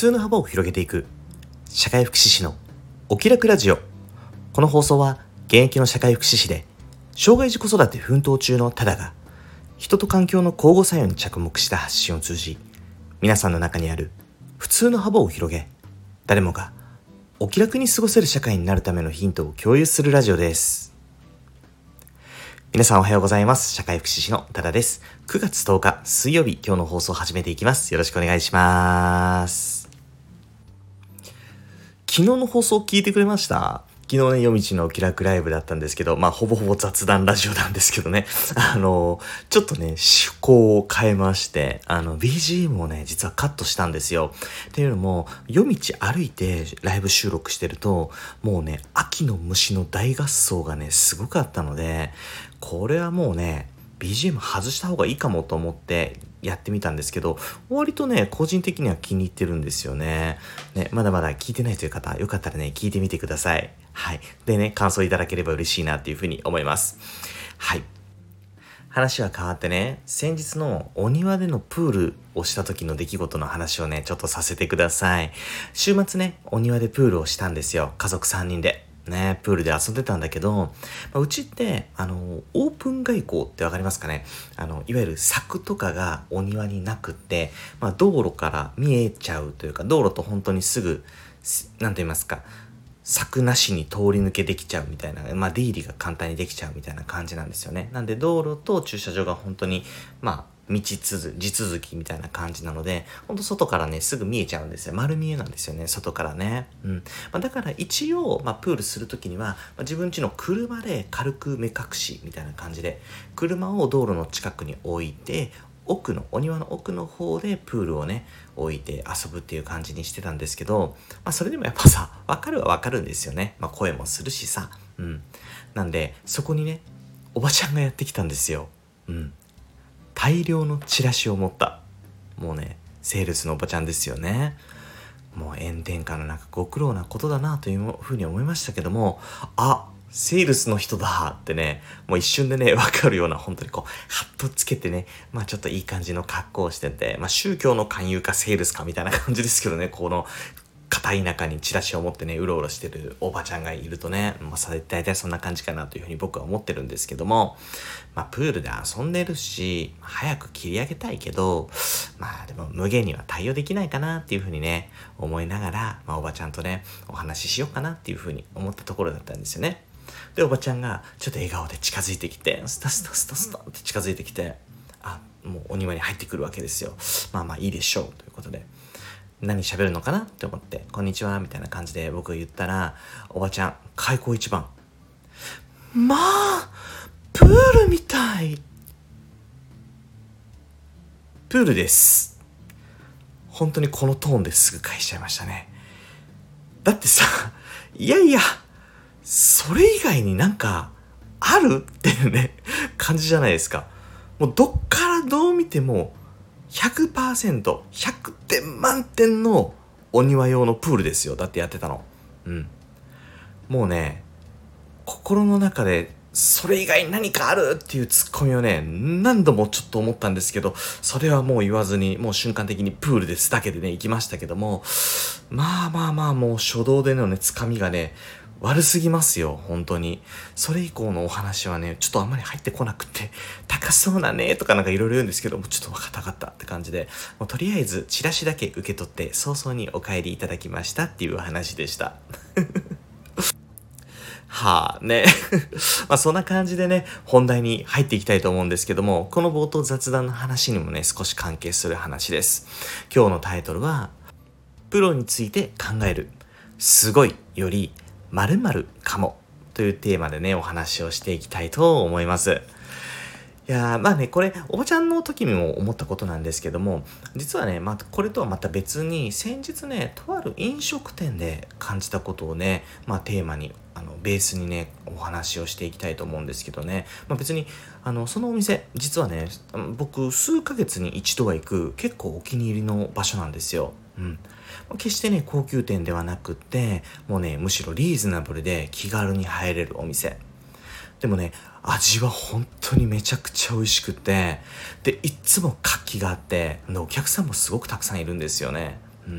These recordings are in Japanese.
通の幅を広げていく社会福祉士のお気楽ラジオ。この放送は現役の社会福祉士で障害児子育て奮闘中のタダが人と環境の交互作用に着目した発信を通じ、皆さんの中にある普通の幅を広げ、誰もがお気楽に過ごせる社会になるためのヒントを共有するラジオです。皆さんおはようございます。社会福祉士のタダです。9月10日水曜日、今日の放送を始めていきます。よろしくお願いします。昨日の放送聞いてくれました？昨日ね、夜道の気楽ライブだったんですけど、ほぼほぼ雑談ラジオなんですけどね、ちょっとね、趣向を変えまして、BGM をね、実はカットしたんですよ。っていうのも、夜道歩いてライブ収録してると、もうね、秋の虫の大合奏がね、すごかったので、これはもうね、BGM 外した方がいいかもと思ってやってみたんですけど、割とね、個人的には気に入ってるんですよね。まだまだ聞いてないという方、よかったらね、聞いてみてください。はい。でね、感想いただければ嬉しいなっていうふうに思います。はい。話は変わってね、先日のお庭でのプールをした時の出来事の話をね、ちょっとさせてください。週末ね、お庭でプールをしたんですよ。家族3人で。ね、プールで遊んでたんだけど、うちって、オープン外交ってわかりますかね？いわゆる柵とかがお庭になくって、道路から見えちゃうというか、道路と本当にすぐ、なんて言いますか、柵なしに通り抜けできちゃうみたいな、出入りが簡単にできちゃうみたいな感じなんですよね。なんで道路と駐車場が本当に、地続きみたいな感じなので、ほんと外からね、すぐ見えちゃうんですよ。丸見えなんですよね、外からね。だから一応、プールするときには、自分家の車で軽く目隠しみたいな感じで、車を道路の近くに置いて、お庭の奥の方でプールをね、置いて遊ぶっていう感じにしてたんですけど、それでもやっぱさ、わかるはわかるんですよね。声もするしさ。なんで、そこにね、おばちゃんがやってきたんですよ。大量のチラシを持った。もうね、セールスのおばちゃんですよね。もう炎天下の中ご苦労なことだなというふうに思いましたけども、セールスの人だってね、もう一瞬でね、わかるような、本当にハッとつけてね、ちょっといい感じの格好をしてて、宗教の勧誘かセールスかみたいな感じですけどね、この、片田舎にチラシを持ってね、うろうろしてるおばちゃんがいるとね、大体そんな感じかなというふうに僕は思ってるんですけども、プールで遊んでるし、早く切り上げたいけど、でも無限には対応できないかなっていうふうにね、思いながら、おばちゃんとね、お話ししようかなっていうふうに思ったところだったんですよね。で、おばちゃんがちょっと笑顔で近づいてきて、スタスタスタスタって近づいてきて、もうお庭に入ってくるわけですよ。いいでしょうということで。何喋るのかなって思って、こんにちはみたいな感じで僕が言ったら、おばちゃん、開口一番。プールみたい。プールです。本当にこのトーンですぐ返しちゃいましたね。だってさ、いやいや、それ以外になんかあるっていうね、感じじゃないですか。もうどっからどう見ても100%、100点満点のお庭用のプールですよ。だってやってたの。もうね、心の中でそれ以外何かあるっていうツッコミをね、何度もちょっと思ったんですけど、それはもう言わずに、もう瞬間的にプールですだけでね、行きましたけども、もう初動でのね、つかみがね、悪すぎますよ、本当に。それ以降のお話はね、ちょっとあんまり入ってこなくて、高そうだねとかなんかいろいろ言うんですけども、ちょっとわかったって感じで、もうとりあえずチラシだけ受け取って早々にお帰りいただきましたっていう話でした。そんな感じでね、本題に入っていきたいと思うんですけども、この冒頭雑談の話にもね、少し関係する話です。今日のタイトルは、プロについて考える、すごいより〇〇かもというテーマでね、お話をしていきたいと思います。いやこれおばちゃんの時にも思ったことなんですけども、実はね、これとはまた別に先日ね、とある飲食店で感じたことをね、テーマにベースにね、お話をしていきたいと思うんですけどね、別にそのお店実はね、僕数ヶ月に一度は行く結構お気に入りの場所なんですよ。決してね、高級店ではなくって、もうね、むしろリーズナブルで気軽に入れるお店でもね、味は本当にめちゃくちゃ美味しくて、でいつも活気があって、お客さんもすごくたくさんいるんですよね。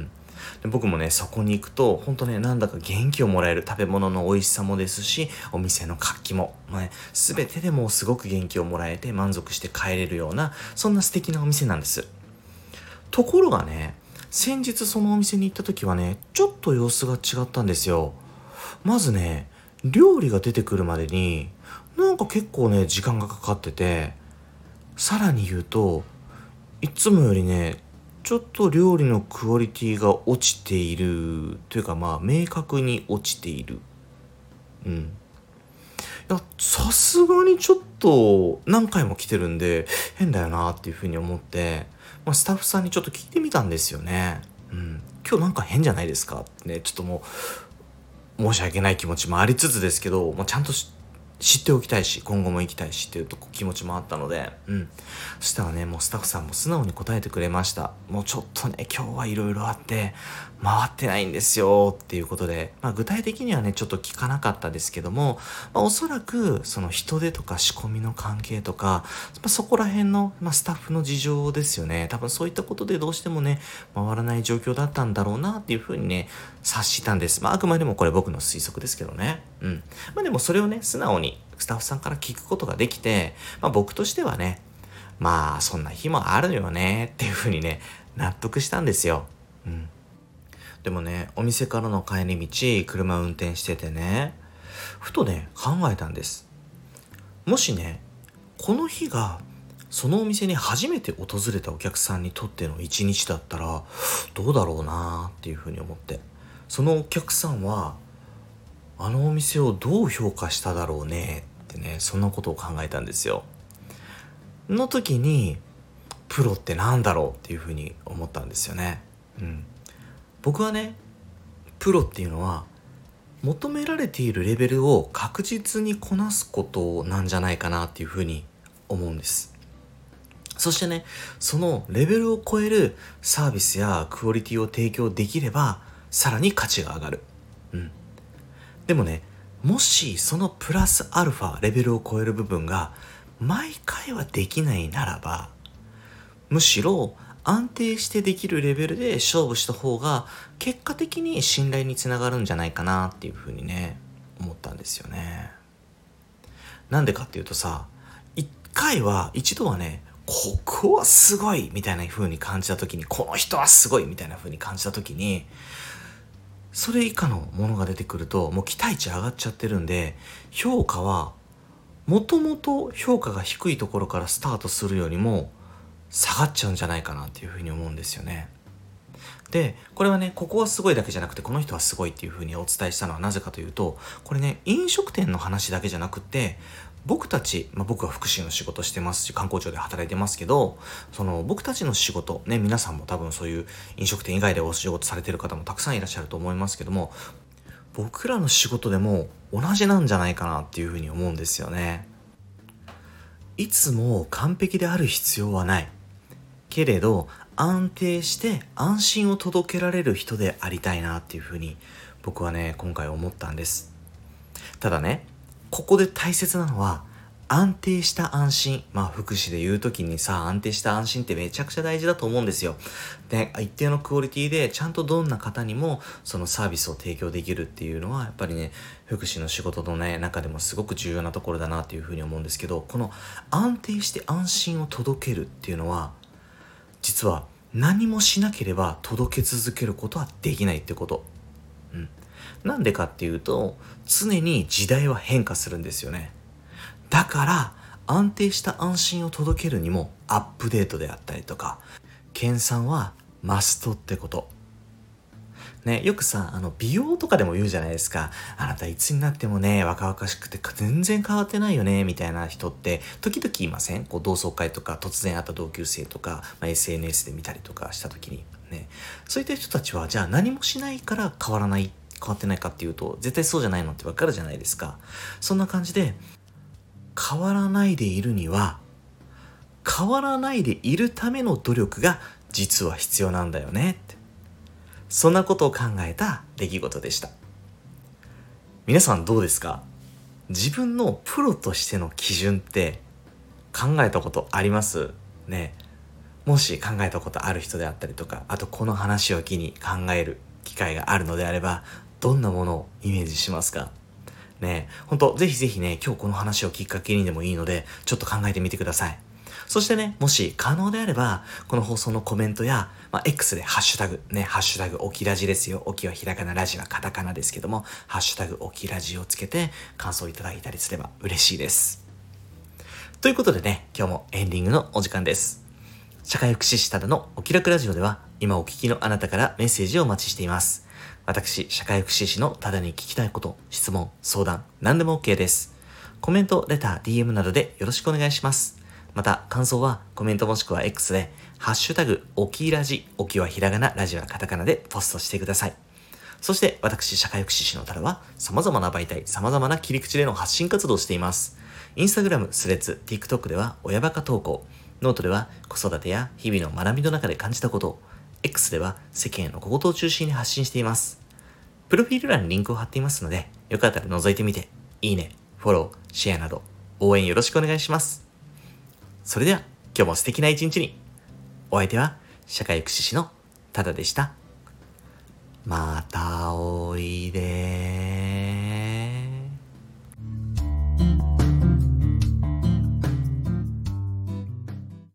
で僕もね、そこに行くと、ほんとね、なんだか元気をもらえる。食べ物の美味しさもですし、お店の活気も、すべてでもうすごく元気をもらえて満足して帰れるような、そんな素敵なお店なんです。ところがね、先日そのお店に行った時はね、ちょっと様子が違ったんですよ。まずね、料理が出てくるまでに、なんか結構ね、時間がかかってて、さらに言うと、いつもよりね、ちょっと料理のクオリティが落ちているというか、明確に落ちている。うん。いや、さすがにちょっと何回も来てるんで変だよなっていうふうに思って、スタッフさんにちょっと聞いてみたんですよね。うん。今日なんか変じゃないですかってね、ちょっともう申し訳ない気持ちもありつつですけど、ちゃんと知っておきたいし、今後も行きたいしっていう気持ちもあったので、そしたらね、もうスタッフさんも素直に答えてくれました。もうちょっとね、今日はいろいろあって、回ってないんですよっていうことで、具体的にはね、ちょっと聞かなかったですけども、おそらく、その人手とか仕込みの関係とか、そこら辺の、スタッフの事情ですよね。多分そういったことでどうしてもね、回らない状況だったんだろうなっていうふうにね、察したんです。あくまでもこれ僕の推測ですけどね。でもそれをね、素直にスタッフさんから聞くことができて、僕としてはね、そんな日もあるよねっていうふうにね、納得したんですよ。でもね、お店からの帰り道、車運転しててね、ふとね、考えたんです。もしね、この日が、そのお店に初めて訪れたお客さんにとっての一日だったら、どうだろうなっていうふうに思って。そのお客さんは、あのお店をどう評価しただろうねってね、そんなことを考えたんですよ。の時に、プロってなんだろうっていうふうに思ったんですよね。僕はね、プロっていうのは、求められているレベルを確実にこなすことなんじゃないかなっていうふうに思うんです。そしてね、そのレベルを超えるサービスやクオリティを提供できれば、さらに価値が上がる。でもね、もしそのプラスアルファレベルを超える部分が毎回はできないならば、むしろ安定してできるレベルで勝負した方が結果的に信頼につながるんじゃないかなっていうふうにね、思ったんですよね。なんでかっていうとさ、一度はね、ここはすごいみたいな風に感じた時に、この人はすごいみたいな風に感じた時に、それ以下のものが出てくるともう期待値上がっちゃってるんで、評価はもともと評価が低いところからスタートするよりも下がっちゃうんじゃないかなっていうふうに思うんですよね。で、これはね、ここはすごいだけじゃなくて、この人はすごいっていうふうにお伝えしたのはなぜかというと、これね、飲食店の話だけじゃなくて、僕たち、僕は福祉の仕事してますし、観光庁で働いてますけど、その僕たちの仕事、ね、皆さんも多分そういう飲食店以外でお仕事されてる方もたくさんいらっしゃると思いますけども、僕らの仕事でも同じなんじゃないかなっていうふうに思うんですよね。いつも完璧である必要はない。けれど、安定して安心を届けられる人でありたいなっていうふうに僕はね、今回思ったんです。ただね、ここで大切なのは安定した安心。福祉で言うときにさ、安定した安心ってめちゃくちゃ大事だと思うんですよ。で、一定のクオリティでちゃんとどんな方にもそのサービスを提供できるっていうのはやっぱりね、福祉の仕事のね、中でもすごく重要なところだなっていうふうに思うんですけど、この安定して安心を届けるっていうのは、実は何もしなければ届け続けることはできないってこと。なんでかっていうと、常に時代は変化するんですよね。だから安定した安心を届けるにもアップデートであったりとか、研鑽はマストってこと。ね、よくさ、美容とかでも言うじゃないですか。あなたいつになってもね、若々しくて全然変わってないよね、みたいな人って、時々いません？同窓会とか、突然会った同級生とか、SNS で見たりとかした時に。ね。そういった人たちは、じゃあ何もしないから変わってないかっていうと、絶対そうじゃないのってわかるじゃないですか。そんな感じで、変わらないでいるには、変わらないでいるための努力が実は必要なんだよねって。そんなことを考えた出来事でした。皆さんどうですか？自分のプロとしての基準って考えたことありますね？ もし考えたことある人であったりとか、あとこの話を機に考える機会があるのであれば、どんなものをイメージしますか？ねえ、ほんと、ぜひぜひね、今日この話をきっかけにでもいいので、ちょっと考えてみてください。そしてね、もし可能であれば、この放送のコメントや、X でハッシュタグ、ね、ハッシュタグ、おきラジですよ。おきはひらがな、ラジはカタカナですけども、ハッシュタグ、おきラジをつけて、感想いただいたりすれば嬉しいです。ということでね、今日もエンディングのお時間です。社会福祉士ただのお気楽ラジオでは、今お聞きのあなたからメッセージをお待ちしています。私、社会福祉士のただに聞きたいこと、質問、相談、何でも OK です。コメント、レター、DM などでよろしくお願いします。また、感想はコメントもしくは X で、ハッシュタグ、おきラジ、おきはひらがな、ラジはカタカナでポストしてください。そして、私、社会福祉士のただは、様々な媒体、様々な切り口での発信活動をしています。インスタグラム、スレッズ、TikTok では親バカ投稿、ノートでは子育てや日々の学びの中で感じたことを、X では世間への小言を中心に発信しています。プロフィール欄にリンクを貼っていますので、よかったら覗いてみて、いいね、フォロー、シェアなど、応援よろしくお願いします。それでは、今日も素敵な一日に。お相手は、社会福祉士のただでした。またおいで。